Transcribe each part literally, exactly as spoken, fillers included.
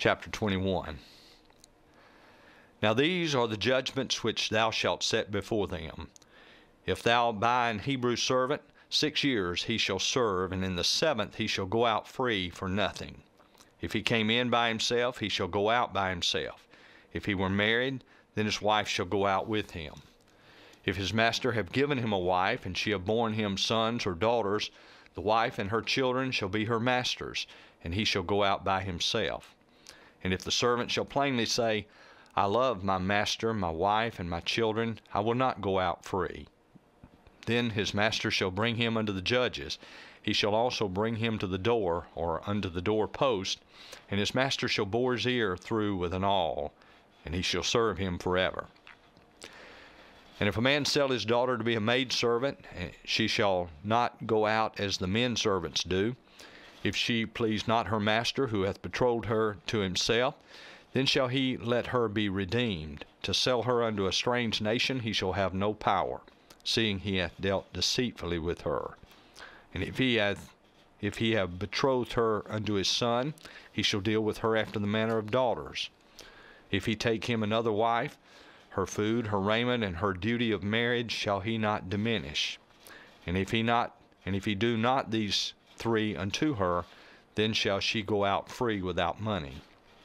Chapter twenty-one. Now these are the judgments which thou shalt set before them. If thou buy an Hebrew servant, six years he shall serve, and in the seventh he shall go out free for nothing. If he came in by himself, he shall go out by himself. If he were married, then his wife shall go out with him. If his master have given him a wife, and she have borne him sons or daughters, the wife and her children shall be her master's, and he shall go out by himself. And if the servant shall plainly say, I love my master, my wife, and my children, I will not go out free. Then his master shall bring him unto the judges. He shall also bring him to the door, or unto the door post, and his master shall bore his ear through with an awl, and he shall serve him forever. And if a man sell his daughter to be a maidservant, she shall not go out as the men servants do. If she please not her master, who hath betrothed her to himself, then shall he let her be redeemed. To sell her unto a strange nation he shall have no power, seeing he hath dealt deceitfully with her. And if he hath if he have betrothed her unto his son, he shall deal with her after the manner of daughters. If he take him another wife, her food, her raiment, and her duty of marriage shall he not diminish. And if he not and if he do not these three unto her, then shall she go out free without money.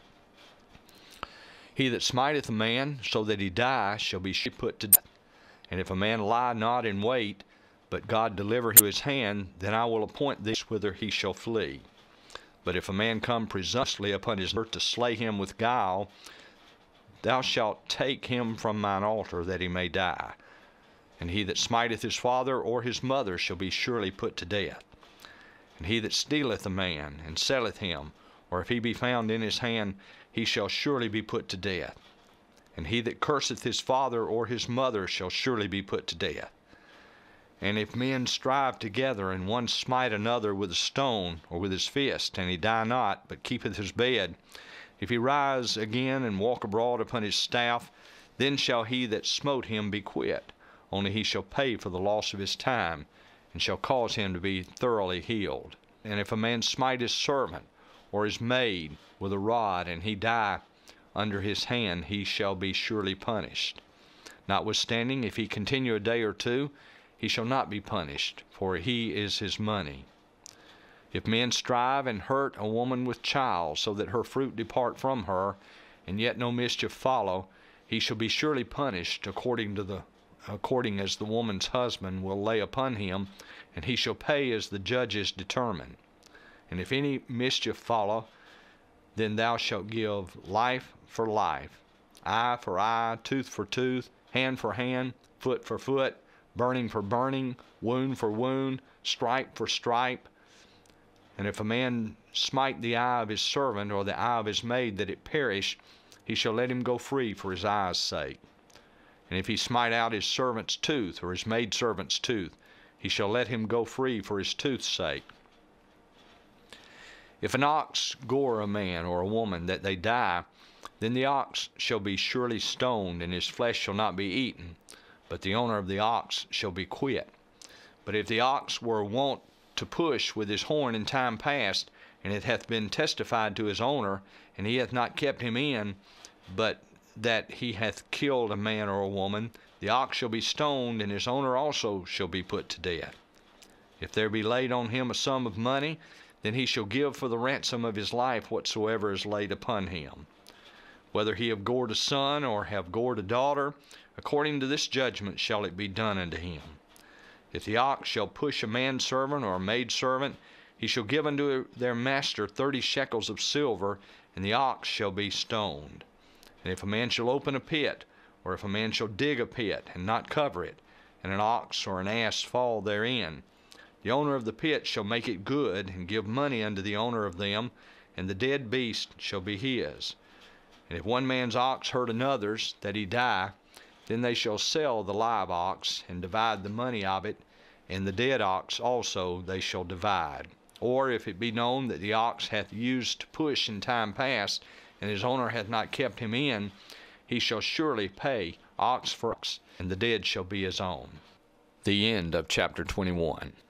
He that smiteth a man so that he die shall be put to death. And if a man lie not in wait, but God deliver to his hand, then I will appoint this whither he shall flee. But if a man come presumptuously upon his neighbor to slay him with guile, thou shalt take him from mine altar, that he may die. And he that smiteth his father or his mother shall be surely put to death. And he that stealeth a man, and selleth him, or if he be found in his hand, he shall surely be put to death. And he that curseth his father or his mother shall surely be put to death. And if men strive together, and one smite another with a stone or with his fist, and he die not, but keepeth his bed, if he rise again and walk abroad upon his staff, then shall he that smote him be quit, only he shall pay for the loss of his time, and shall cause him to be thoroughly healed. And if a man smite his servant or his maid with a rod, and he die under his hand, he shall be surely punished. Notwithstanding, if he continue a day or two, he shall not be punished, for he is his money. If men strive and hurt a woman with child, so that her fruit depart from her, and yet no mischief follow, he shall be surely punished according to the according as the woman's husband will lay upon him, and he shall pay as the judges determine. And if any mischief follow, then thou shalt give life for life, eye for eye, tooth for tooth, hand for hand, foot for foot, burning for burning, wound for wound, stripe for stripe. And if a man smite the eye of his servant or the eye of his maid, that it perish, he shall let him go free for his eye's sake. And if he smite out his servant's tooth or his maidservant's tooth, he shall let him go free for his tooth's sake. If an ox gore a man or a woman that they die, then the ox shall be surely stoned, and his flesh shall not be eaten, but the owner of the ox shall be quit. But if the ox were wont to push with his horn in time past, and it hath been testified to his owner, and he hath not kept him in, but that he hath killed a man or a woman, the ox shall be stoned, and his owner also shall be put to death. If there be laid on him a sum of money, then he shall give for the ransom of his life whatsoever is laid upon him. Whether he have gored a son or have gored a daughter, according to this judgment shall it be done unto him. If the ox shall push a manservant or a maidservant, he shall give unto their master thirty shekels of silver, and the ox shall be stoned. And if a man shall open a pit, or if a man shall dig a pit, and not cover it, and an ox or an ass fall therein, the owner of the pit shall make it good, and give money unto the owner of them, and the dead beast shall be his. And if one man's ox hurt another's, that he die, then they shall sell the live ox, and divide the money of it, and the dead ox also they shall divide. Or if it be known that the ox hath used to push in time past, and his owner hath not kept him in, he shall surely pay ox for ox, and the dead shall be his own. The end of chapter twenty-one.